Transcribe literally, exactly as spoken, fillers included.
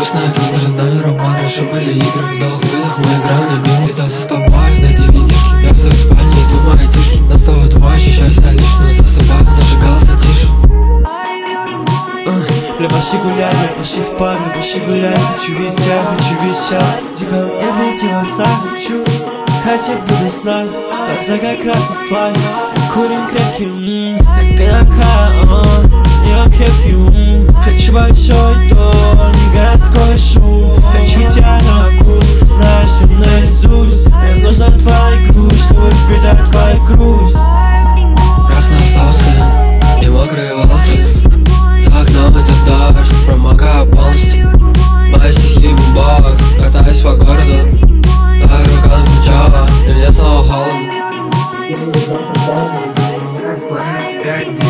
Грустная книга, жена роман, раньше были игры. В долгах мы играли, мир летался с тобой на ди ви ди-шке. Я в своей спальне и думаю о тишке. Настал тьма, ощущаю себя лично, засыпаю, нажигался тише. Бля, пошли гулять, бля, пошли в паб, бля, пошли гулять. Хочу видеть тебя, хочу видеть сейчас. Тихо, я видеть во снах, хочу хотеть буду с нами. Глаза как красный флаг. Курим крепкий, ммм, коньяка, он, я крепкий, ммм. Хочу большой дом, не городской шум. Хочу тебя на вкус, знаешь все наизусть. Мне нужна твоя грусть, чтобы впитать твою грусть. Красные автобусы и мокрые волосы. За окном идет дождь, промокаю полностью. Мои стихи в бумбокс, катаюсь по городу. Твоя рука на плечо, и мне снова холодно.